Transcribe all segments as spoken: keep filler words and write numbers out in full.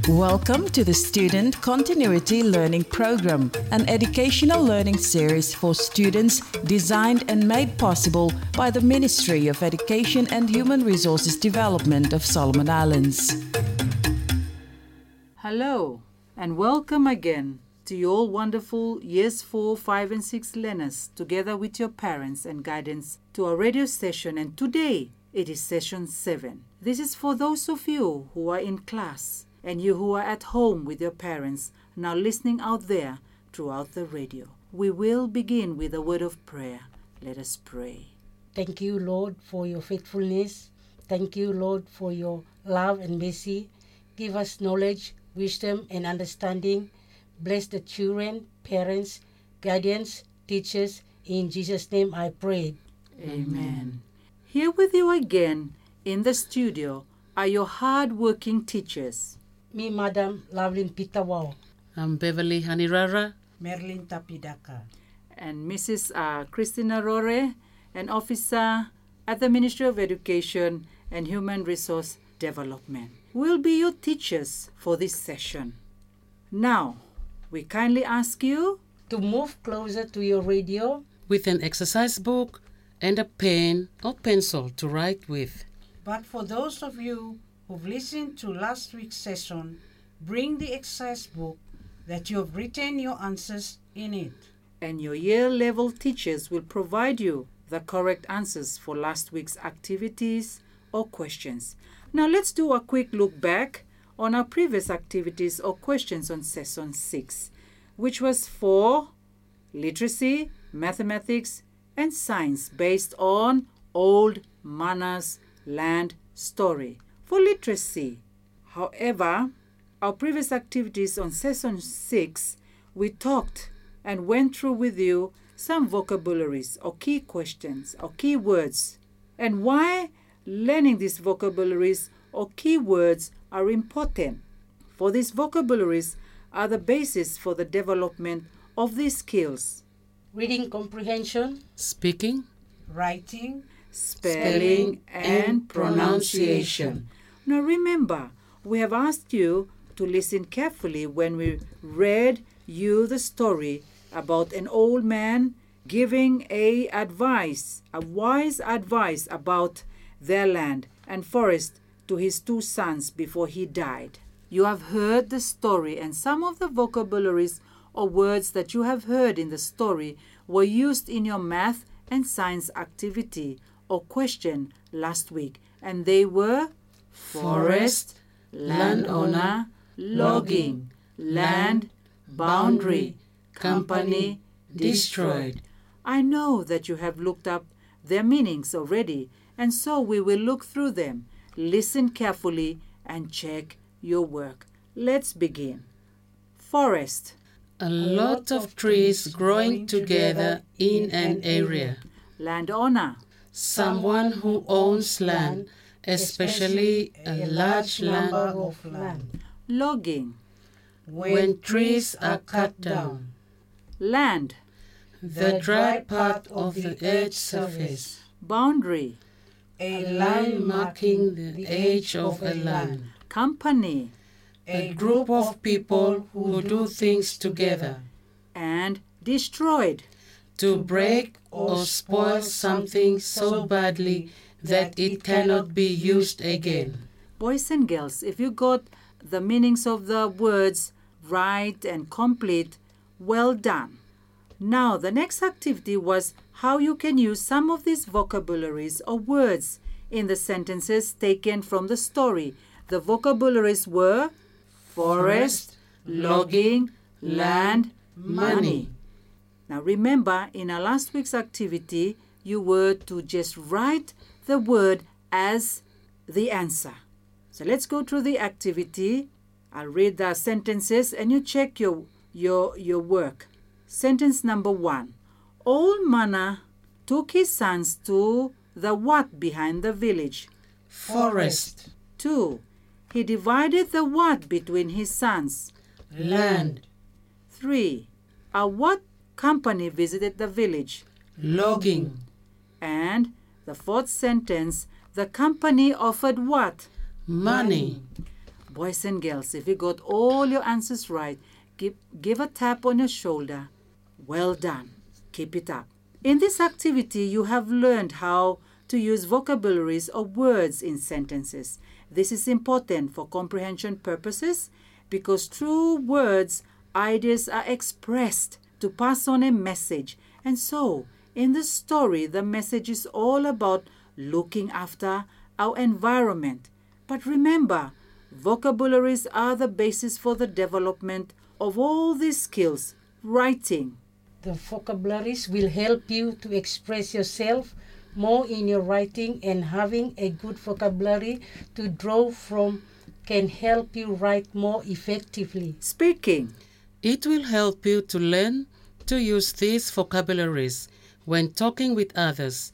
Welcome to the Student Continuity Learning Program, an educational learning series for students designed and made possible by the Ministry of Education and Human Resources Development of Solomon Islands. Hello and welcome again to you all wonderful Years four, five and six learners together with your parents and guidance to our radio station, and today it is session seven. This is for those of you who are in class and you who are at home with your parents now listening out there throughout the radio. We will begin with a word of prayer. Let us pray. Thank you, Lord, for your faithfulness. Thank you, Lord, for your love and mercy. Give us knowledge, wisdom, and understanding. Bless the children, parents, guardians, teachers. In Jesus' name I pray. Amen. Here with you again in the studio are your hard-working teachers. Me, Madam Lovelyn Pitawao. I'm Beverly Hanirara. Merlin Tapidaka. And Missus Uh, Christina Rore, an officer at the Ministry of Education and Human Resource Development, will be your teachers for this session. Now, we kindly ask you to move closer to your radio with an exercise book and a pen or pencil to write with. But for those of you who've listened to last week's session, bring the exercise book that you have written your answers in it. And your year-level teachers will provide you the correct answers for last week's activities or questions. Now let's do a quick look back on our previous activities or questions on session six, which was for literacy, mathematics, and science based on Old Manners Land story. For literacy, however, our previous activities on session six, we talked and went through with you some vocabularies or key questions or key words, and why learning these vocabularies or key words are important. For these vocabularies are the basis for the development of these skills: reading comprehension, speaking, writing, spelling, and pronunciation. Now remember, we have asked you to listen carefully when we read you the story about an old man giving a advice, a wise advice about their land and forest to his two sons before he died. You have heard the story, and some of the vocabularies or words that you have heard in the story were used in your math and science activity or question last week, and they were forest, landowner, logging, land, boundary, company, destroyed. I know that you have looked up their meanings already, and so we will look through them. Listen carefully and check your work. Let's begin. Forest. A lot of trees growing together in an area. Landowner. Someone who owns land, especially a large land of land. Logging. When trees are cut down. Land. The dry part of the earth's surface. Boundary. A Line marking the edge of a land. Company. A group of people who do things together. And destroyed. To break or spoil something so badly that it cannot be used again. Boys and girls, if you got the meanings of the words right and complete, well done. Now, the next activity was how you can use some of these vocabularies or words in the sentences taken from the story. The vocabularies were forest, logging, land, money. Now remember, in our last week's activity, you were to just write the word as the answer. So let's go through the activity. I'll read the sentences and you check your, your, your work. Sentence number one. Old Mana took his sons to the what behind the village? Forest. Two. He divided the what between his sons? Land. Three. A what company visited the village? Logging. And the fourth sentence, the company offered what? Money. Boys and girls, if you got all your answers right, give, give a tap on your shoulder. Well done. Keep it up. In this activity, you have learned how to use vocabularies or words in sentences. This is important for comprehension purposes because through words, ideas are expressed to pass on a message. And so, in the story, the message is all about looking after our environment. But remember, vocabularies are the basis for the development of all these skills. Writing. The vocabularies will help you to express yourself more in your writing, and having a good vocabulary to draw from can help you write more effectively. Speaking. It will help you to learn to use these vocabularies when talking with others,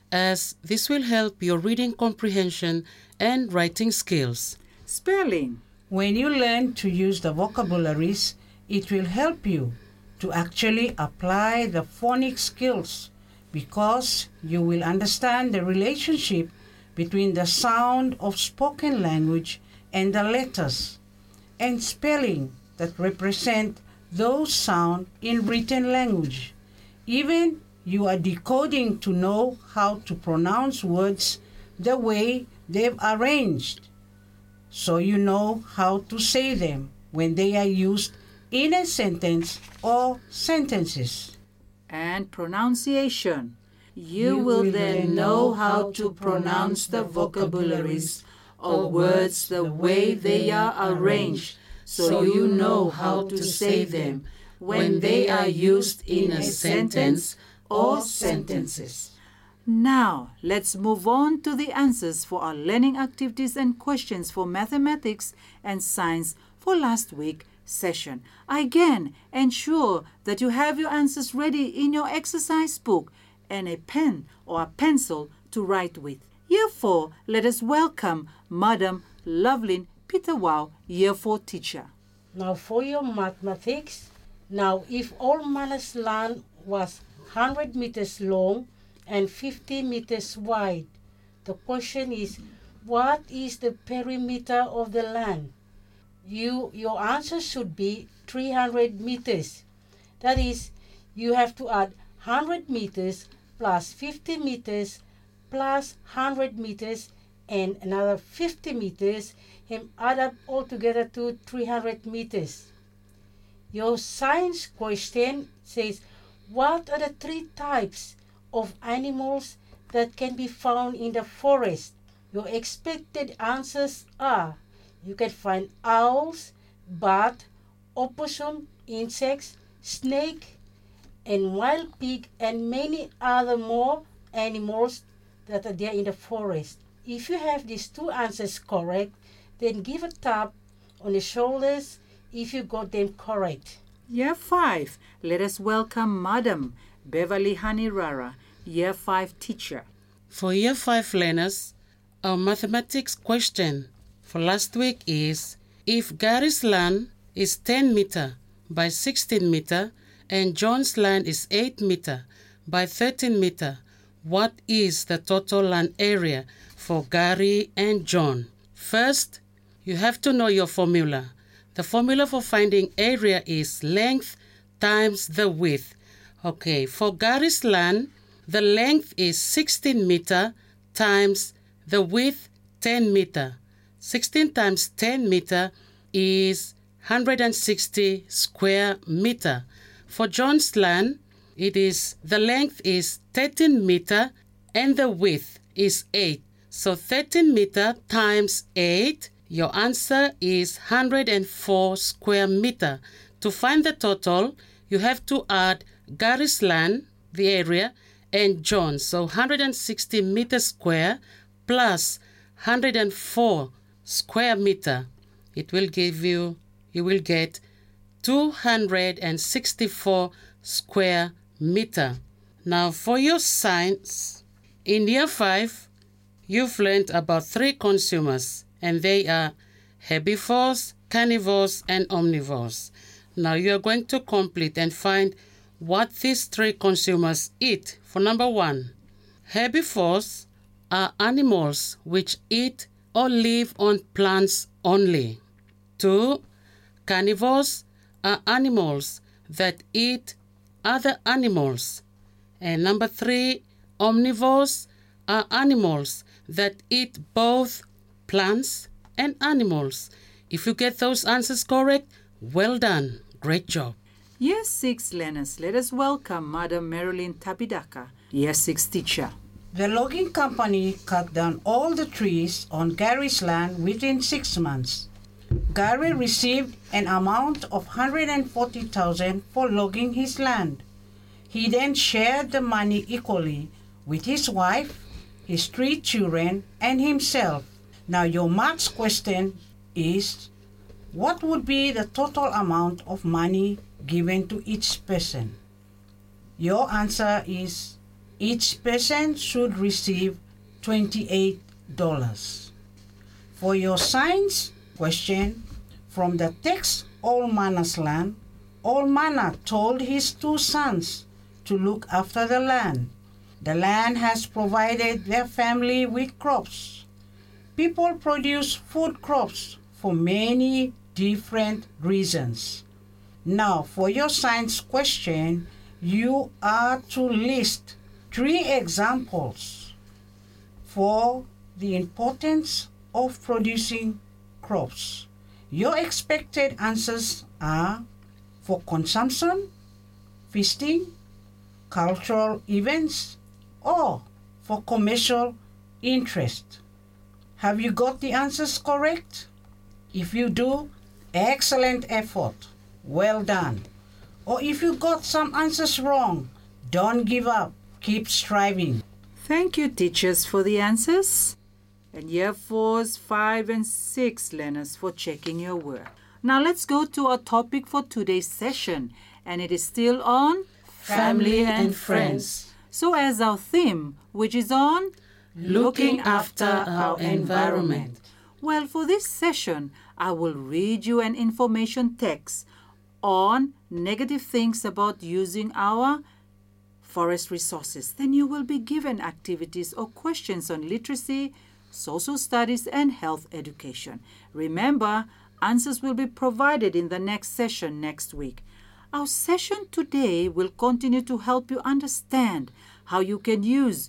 as this will help your reading comprehension and writing skills. Spelling. When you learn to use the vocabularies, it will help you to actually apply the phonics skills, because you will understand the relationship between the sound of spoken language and the letters and spelling that represent those sounds in written language. Even you are decoding to know how to pronounce words the way they've arranged, so you know how to say them when they are used in a sentence or sentences. And pronunciation. You, You will will then then know know how how to to pronounce pronounce the the vocabularies vocabularies or or words words the the way way they they are are arranged, so so you you know know how how to to say say them them when they are used in a sentence or sentences. Now, let's move on to the answers for our learning activities and questions for mathematics and science for last week's session. Again, ensure that you have your answers ready in your exercise book and a pen or a pencil to write with. Year four, let us welcome Madam Lovelyn Peter-Wow, Year four teacher. Now for your mathematics, now if all Manus land was one hundred meters long and fifty meters wide, the question is, what is the perimeter of the land? You, your answer should be three hundred meters. That is, you have to add one hundred meters plus fifty meters plus one hundred meters and another fifty meters and add up all together to three hundred meters. Your science question says, what are the three types of animals that can be found in the forest? Your expected answers are, you can find owls, bat, opossum, insects, snake, and wild pig, and many other more animals that are there in the forest. If you have these two answers correct, then give a tap on the shoulders if you got them correct. Year five, let us welcome Madam Beverly Hanirara, Year five teacher. For Year five learners, our mathematics question for last week is, if Gary's land is ten meter by sixteen meter and John's land is eight meter by thirteen meter, what is the total land area for Gary and John? First, you have to know your formula. The formula for finding area is length times the width. Okay, for Gary's land, the length is sixteen meter times the width ten meter. sixteen times ten meter is one hundred sixty square meter. For John's land, it is the length is thirteen meter and the width is eight. So thirteen meter times eight, your answer is one hundred four square meter. To find the total, you have to add Gary's land, the area, and John. So one hundred sixty meter square plus one hundred four square meter. It will give you, you will get two hundred sixty-four square meter. Now for your science, in Year five, you've learned about three consumers, and they are herbivores, carnivores, and omnivores. Now you are going to complete and find what these three consumers eat. For number one, herbivores are animals which eat or live on plants only. Two, carnivores are animals that eat other animals. And number three, omnivores are animals that eat both plants and animals. If you get those answers correct, well done. Great job. Year six learners, let us welcome Madam Marilyn Tabidaka, Year six teacher. The logging company cut down all the trees on Gary's land within six months. Gary received an amount of one hundred forty thousand dollars for logging his land. He then shared the money equally with his wife, his three children, and himself. Now your maths question is, what would be the total amount of money given to each person? Your answer is, each person should receive twenty-eight dollars. For your science question, from the text All Manna's land, All Manna told his two sons to look after the land. The land has provided their family with crops. People produce food crops for many different reasons. Now, for your science question, you are to list three examples for the importance of producing crops. Your expected answers are for consumption, feasting, cultural events, or for commercial interest. Have you got the answers correct? If you do, excellent effort. Well done. Or if you got some answers wrong, don't give up. Keep striving. Thank you, teachers, for the answers. And Year fours, five, and six learners for checking your work. Now let's go to our topic for today's session, and it is still on Family and Friends. So as our theme, which is on Looking after our environment. Well, for this session, I will read you an information text on negative things about using our forest resources. Then you will be given activities or questions on literacy, social studies, and health education. Remember, answers will be provided in the next session next week. Our session today will continue to help you understand how you can use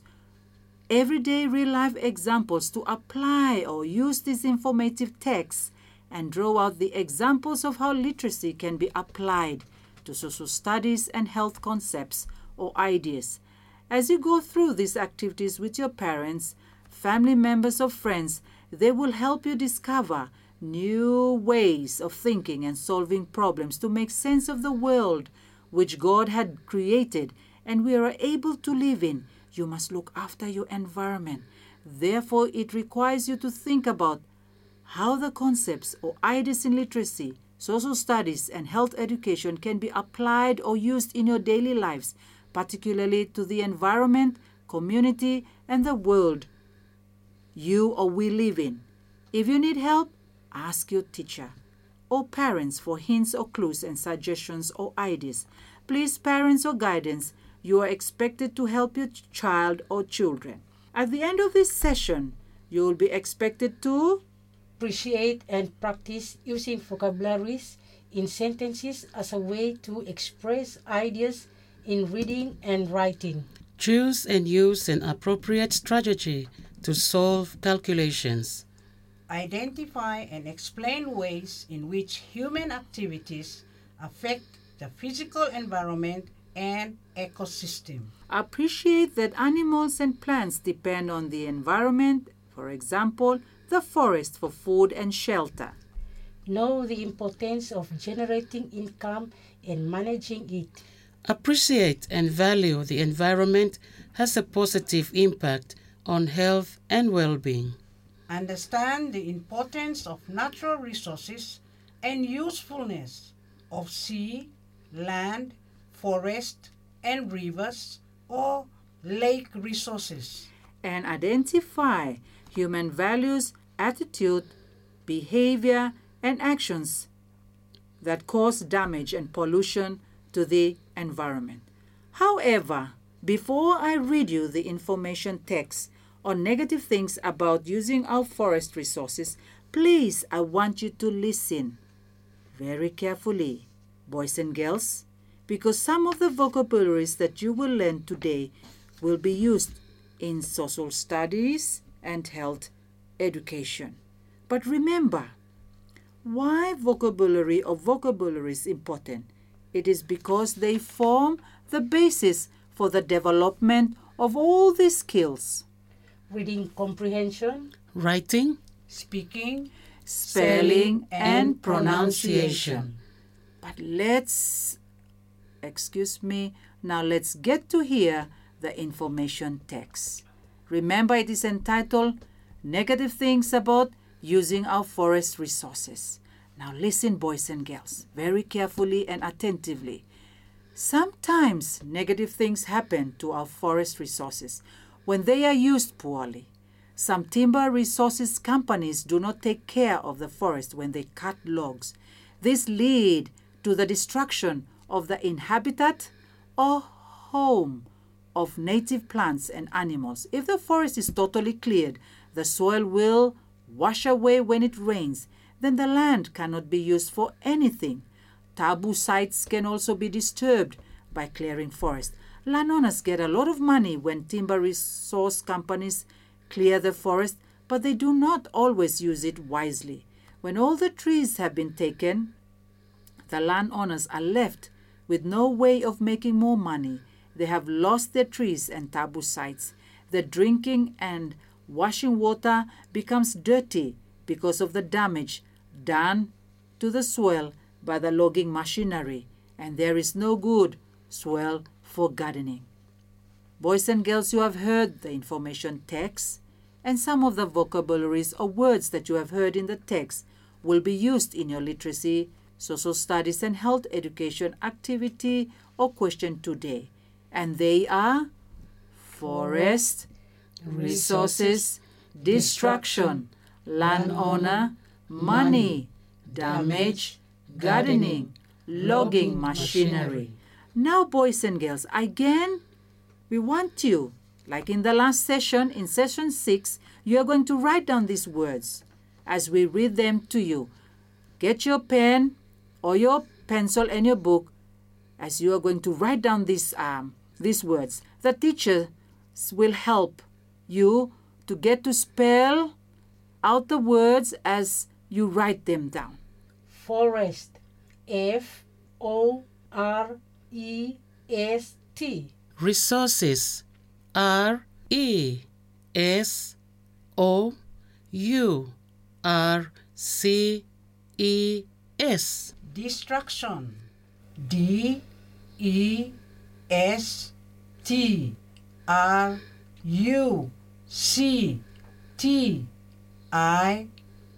everyday real-life examples to apply or use these informative texts and draw out the examples of how literacy can be applied to social studies and health concepts or ideas. As you go through these activities with your parents, family members, or friends, they will help you discover new ways of thinking and solving problems to make sense of the world which God had created and we are able to live in. You must look after your environment. Therefore, it requires you to think about how the concepts or ideas in literacy, social studies, and health education can be applied or used in your daily lives, particularly to the environment, community, and the world you or we live in. If you need help, ask your teacher or parents for hints or clues and suggestions or ideas. Please, parents or guidance, you are expected to help your child or children. At the end of this session, you will be expected to appreciate and practice using vocabularies in sentences as a way to express ideas in reading and writing. Choose and use an appropriate strategy to solve calculations. Identify and explain ways in which human activities affect the physical environment and ecosystem. Appreciate that animals and plants depend on the environment, for example, the forest for food and shelter. Know the importance of generating income and managing it. Appreciate and value the environment has a positive impact on health and well-being. Understand the importance of natural resources and usefulness of sea, land, forest, and rivers or lake resources. And identify human values, attitude, behavior, and actions that cause damage and pollution to the environment. However, before I read you the information text on negative things about using our forest resources, Please, I want you to listen very carefully, boys and girls, because some of the vocabularies that you will learn today will be used in social studies and health education. But remember, why vocabulary or vocabulary is important? It is because they form the basis for the development of all these skills. Reading comprehension, Writing, Speaking, Spelling and pronunciation. But let's, excuse me, now let's get to hear the information text. Remember, it is entitled Negative Things About Using Our Forest Resources. Now listen, boys and girls, very carefully and attentively. Sometimes negative things happen to our forest resources when they are used poorly. Some timber resources companies do not take care of the forest when they cut logs. This leads to the destruction of the inhabitat or home of native plants and animals. If the forest is totally cleared, the soil will wash away when it rains. Then the land cannot be used for anything. Taboo sites can also be disturbed by clearing forest. Landowners get a lot of money when timber resource companies clear the forest, but they do not always use it wisely. When all the trees have been taken, the landowners are left with no way of making more money. They have lost their trees and taboo sites. The drinking and washing water becomes dirty because of the damage done to the soil by the logging machinery, and there is no good soil for gardening. Boys and girls, you have heard the information text, and some of the vocabularies or words that you have heard in the text will be used in your literacy, social studies, and health education activity or question today. And they are forest, resources, destruction, landowner, money, damage, gardening, logging machinery. Now, boys and girls, again, we want you, like in the last session, in session six, you are going to write down these words as we read them to you. Get your pen or your pencil and your book as you are going to write down these, um, these words. The teachers will help you to get to spell out the words as you write them down. forest, F O R E S T. resources, R E S O U R C E S. Destruction, D E S T R U C T I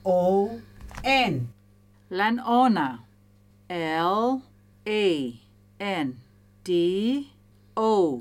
O N. Landowner, L A N D O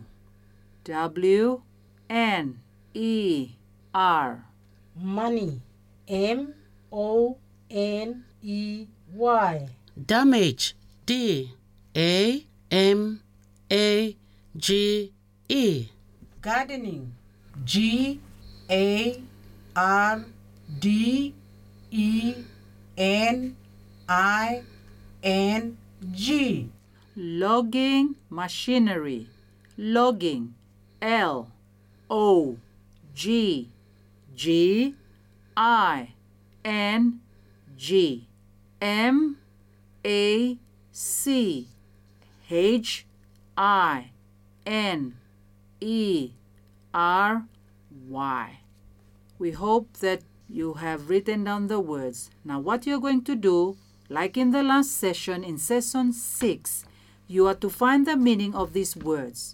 W N E R. Money, M O N E Y. Damage, D A M A G E. Gardening, G A R D E N I N G. Logging machinery, logging, L O G G I N G. M A C H I N E R Y. We hope that you have written down the words. Now what you're going to do, like in the last session, in session six, you are to find the meaning of these words.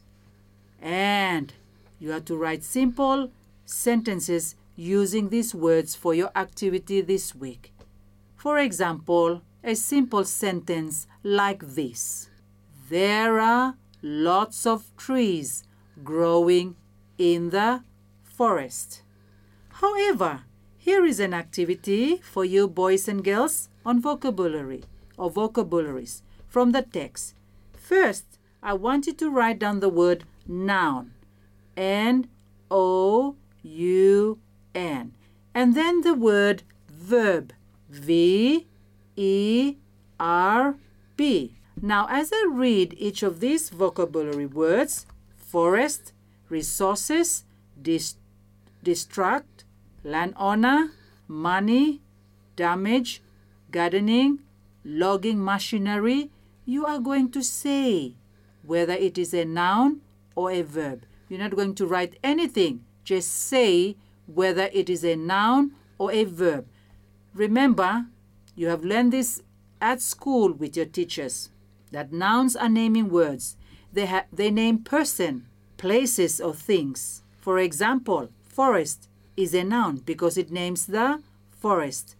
And you are to write simple sentences using these words for your activity this week. For example, a simple sentence like this: there are lots of trees growing in the forest. However, here is an activity for you boys and girls on vocabulary or vocabularies from the text. First, I want you to write down the word noun, N O U N, and then the word verb. V E R B. Now, as I read each of these vocabulary words, forest, resources, dis- distract, landowner, money, damage, gardening, logging machinery, you are going to say whether it is a noun or a verb. You're not going to write anything. Just say whether it is a noun or a verb. Remember, you have learned this at school with your teachers, that nouns are naming words. They, ha- they name person, places, or things. For example, forest is a noun because it names the forest.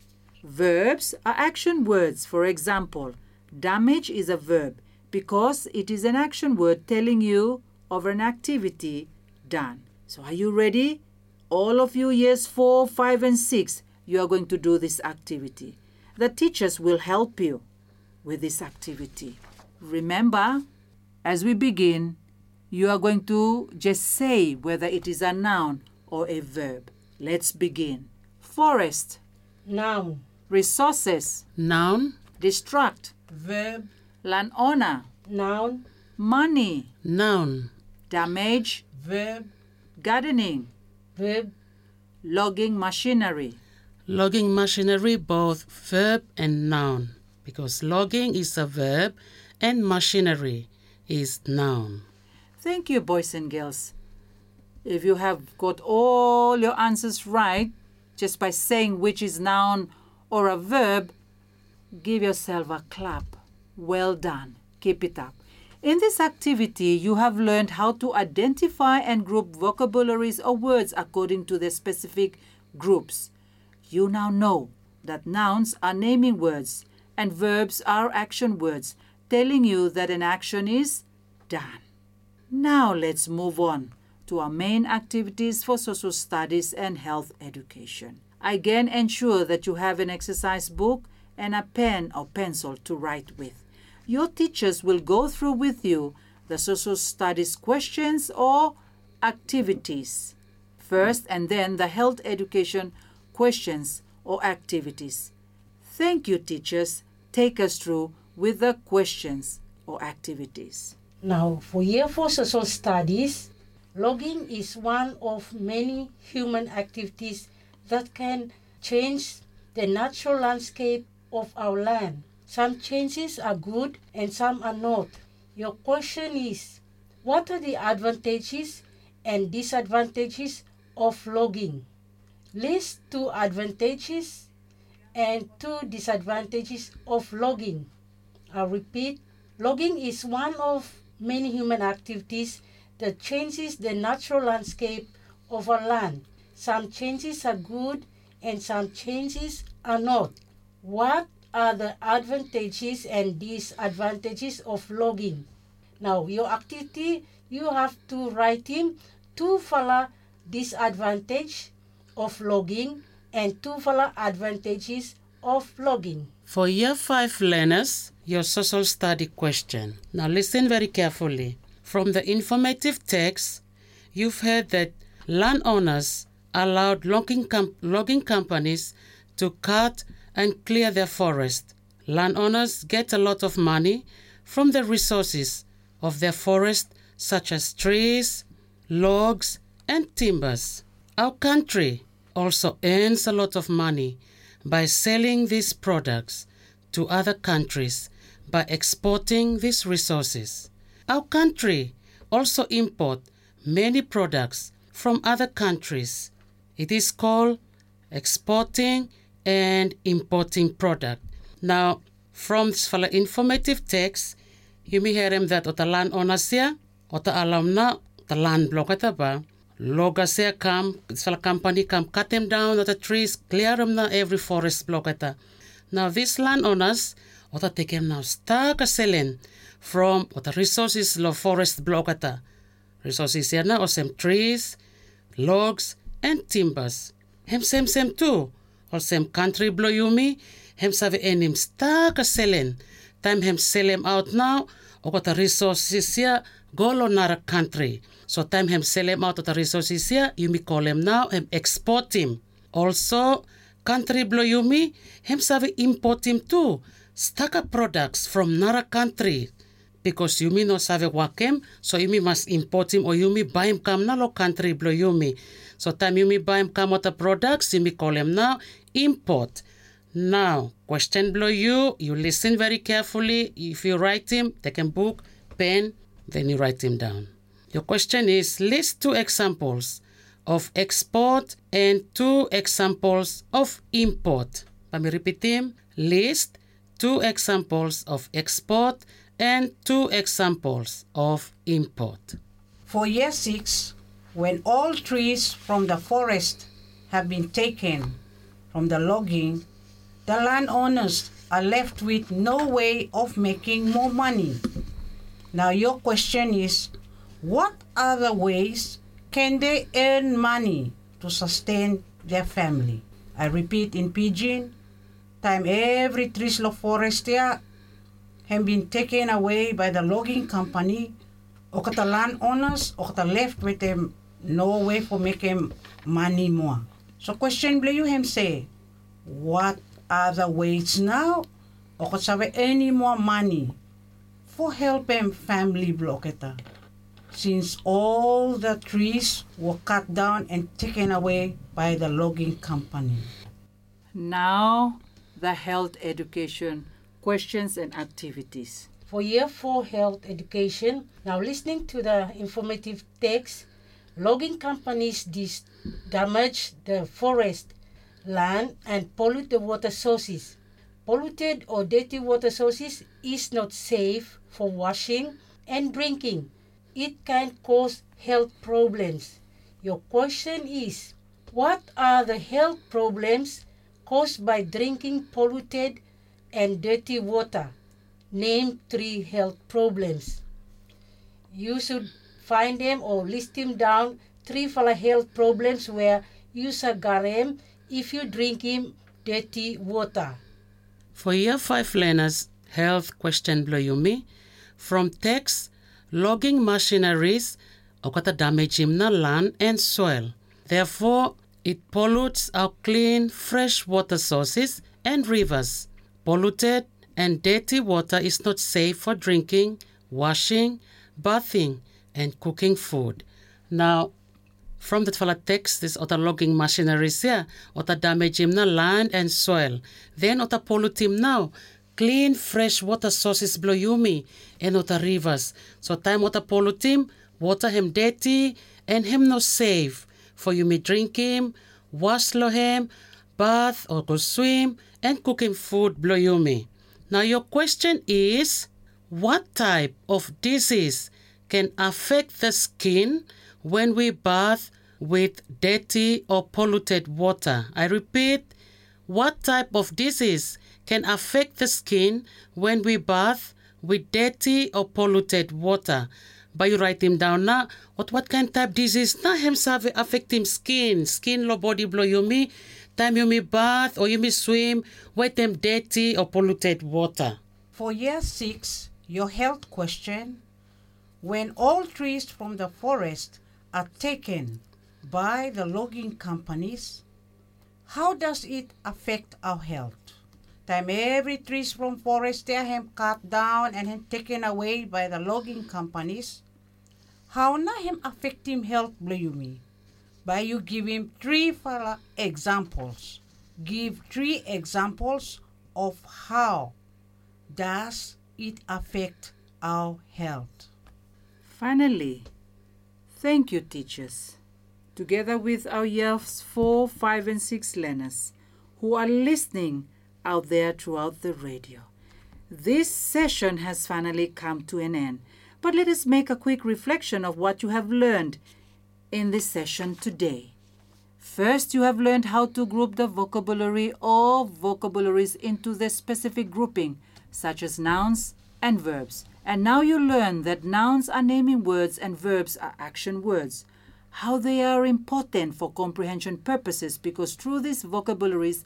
Verbs are action words. For example, damage is a verb because it is an action word telling you of an activity done. So are you ready? All of you, years four, five, and six, you are going to do this activity. The teachers will help you with this activity. Remember, as we begin, you are going to just say whether it is a noun or a verb. Let's begin. Forest. Noun. Resources. Noun. Distract. Verb. Landowner. Noun. Money. Noun. Damage. Verb. Gardening. Verb. Logging machinery. Logging machinery, both verb and noun, because logging is a verb and machinery is noun. Thank you, boys and girls. If you have got all your answers right, just by saying which is noun or a verb, give yourself a clap. Well done. Keep it up. In this activity, you have learned how to identify and group vocabularies or words according to their specific groups. You now know that nouns are naming words and verbs are action words, telling you that an action is done. Now let's move on to our main activities for social studies and health education. Again, ensure that you have an exercise book and a pen or pencil to write with. Your teachers will go through with you the social studies questions or activities first, and then the health education questions or activities. Thank you, teachers. Take us through with the questions or activities. Now, for Year four Social Studies, logging is one of many human activities that can change the natural landscape of our land. Some changes are good and some are not. Your question is, what are the advantages and disadvantages of logging? List two advantages and two disadvantages of logging. I'll repeat, logging is one of many human activities that changes the natural landscape of our land. Some changes are good and some changes are not. What are the advantages and disadvantages of logging? Now, your activity, you have to write in two fala disadvantage of logging and two fala advantages of logging. For Year five learners, your social study question. Now listen very carefully. From the informative text, you've heard that landowners allowed logging, com- logging companies to cut and clear their forest. Landowners get a lot of money from the resources of their forest, such as trees, logs, and timbers. Our country also earns a lot of money by selling these products to other countries by exporting these resources. Our country also imports many products from other countries. It is called exporting and importing product. Now, from this informative text, you may hear him that the landowners here, or the alumna, the land block at the loggers here come, this company come cut them down at the trees, clear them now every forest block at the. Now these landowners, or the take them now start a selling from what the resources of forest block at the resources here now, or some trees, logs, and timbers. Hem sem sem too, or some country blow you me, hem save enim start a selling. Time hem sell them out now, or what the resources here go on another country. So time hem sell them out of the resources here, you may call them now and export him. Also, country blow yumi, hem save import him too. Staka products from another country. Because yumi no save wakem, so yumi must import him or yumi buy him come na lo country blow yumi. So time yumi buy him come with the products, yumi call him now import. Now, question blow you, you listen very carefully. If you write him, take a book, pen, then you write him down. Your question is, list two examples of export and two examples of import. Let me repeat him. List two examples of export and two examples of import. For year six, when all trees from the forest have been taken from the logging, the landowners are left with no way of making more money. Now your question is, what other ways can they earn money to sustain their family? I repeat in Pidgin, time every trees of forest here have been taken away by the logging company, or the landowners, or the left with them no way for making money more. So question blue you him say, what other ways now, or could have any more money for helping family blocketa, since all the trees were cut down and taken away by the logging company. Now, the health education questions and activities. For year four health education, now listening to the informative text, logging companies dis- damage the forest, land, and pollute the water sources. Polluted or dirty water sources is not safe for washing and drinking. It can cause health problems. Your question is, what are the health problems caused by drinking polluted and dirty water? Name three health problems. You should find them or list them down, three fala health problems where you sagarem if you drink him dirty water. For year five learners, health question blow yumi, from text, logging machineries okata damage him na land and soil. Therefore, it pollutes our clean, fresh water sources and rivers. Polluted and dirty water is not safe for drinking, washing, bathing, and cooking food. Now, from that fala text, this other logging machineries here, ota damage him na land and soil. Then ota pollute him now. Clean, fresh water sources blow yumi and ota rivers. So time ota pollute him, water him dirty and him no safe. For you may drink him, wash lo him, bath or go swim, and cooking food blow yumi. Now your question is, what type of disease can affect the skin when we bath with dirty or polluted water? I repeat, what type of disease can affect the skin when we bath with dirty or polluted water? But you write him down now. What what kind of type disease na him save affect him skin? Skin lo body blow yumi. Time you may bath or you may swim with them dirty or polluted water. For year six, your health question, when all trees from the forest are taken by the logging companies, how does it affect our health? Time every trees from forest they have cut down and have taken away by the logging companies, how na him affect him health bluyumi? By you give him three fala examples. Give three examples of how does it affect our health. Finally, thank you, teachers, together with our years four, five, and six learners who are listening out there throughout the radio. This session has finally come to an end, but let us make a quick reflection of what you have learned in this session today. First, you have learned how to group the vocabulary or vocabularies into their specific grouping, such as nouns and verbs. And now you learn that nouns are naming words and verbs are action words. How they are important for comprehension purposes, because through these vocabularies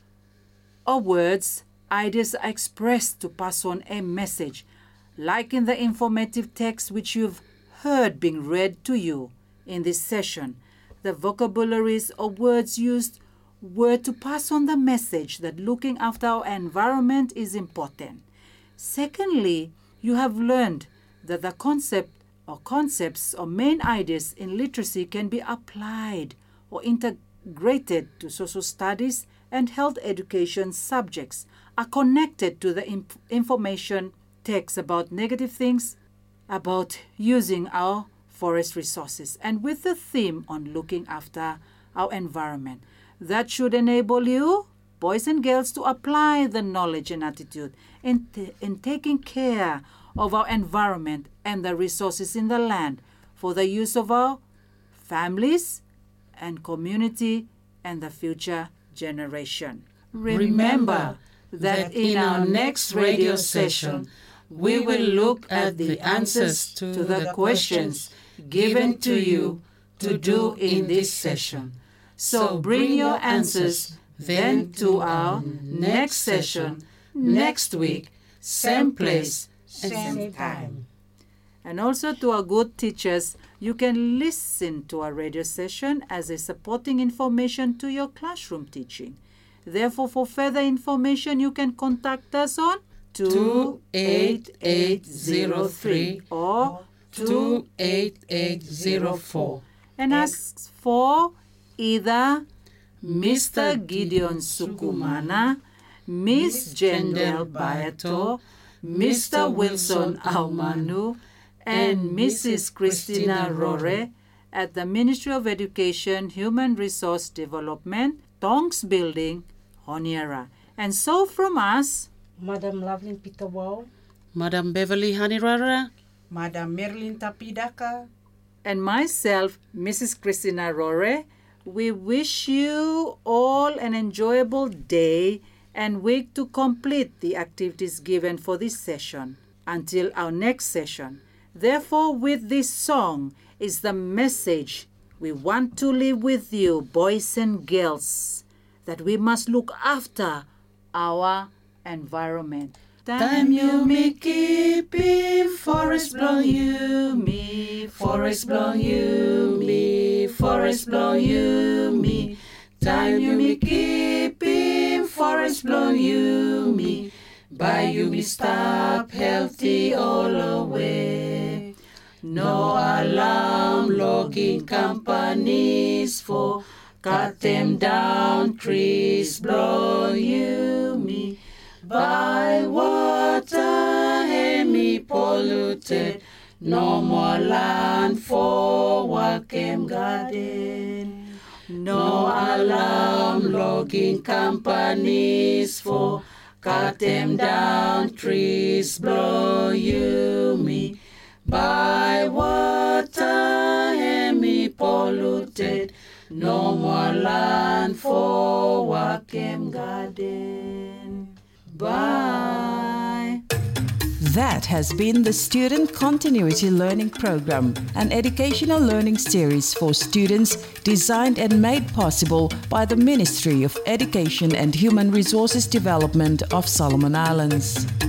or words, ideas are expressed to pass on a message, like in the informative text which you've heard being read to you in this session. The vocabularies or words used were to pass on the message that looking after our environment is important. Secondly, you have learned that the concept or concepts or main ideas in literacy can be applied or integrated to social studies and health education subjects, are connected to the imp- information text about negative things about using our forest resources, and with the theme on looking after our environment. That should enable you, boys and girls, to apply the knowledge and attitude in, t- in taking care of our environment and the resources in the land for the use of our families and community and the future generation. Remember that in our next radio session, we will look at the answers to the questions given to you to do in this session. So bring your answers then to our next session, next week, same place, Same time. And also to our good teachers, you can listen to our radio session as a supporting information to your classroom teaching. Therefore, for further information, you can contact us on two eight eight zero three or two eight eight zero four and ask for either Mister Gideon Sukumana, Miss Jendel Baeto, Mister Wilson Aumanu, and Missus Christina Rore at the Ministry of Education, Human Resource Development, Tonks Building, Honiara. And so from us, Madam Loveline Peter Wall, Madam Beverly Hanirara, Madam Merlin Tapidaka, and myself, Missus Christina Rore, we wish you all an enjoyable day and week to complete the activities given for this session until our next session. Therefore, with this song is the message we want to leave with you, boys and girls, that we must look after our environment. Time you me keeping, forest blow you me, forest blow you me, forest blow you me. Time you me keeping, forest blow you me, by you me stop healthy all away. No alarm logging companies for cut them down, trees blow you me. By water hemi polluted, no more land for Wakem Garden. No alarm logging companies for cut them down, trees blow you me. By water hemi polluted, no more land for Wakem Garden. Bye. That has been the Student Continuity Learning Program, an educational learning series for students designed and made possible by the Ministry of Education and Human Resources Development of Solomon Islands.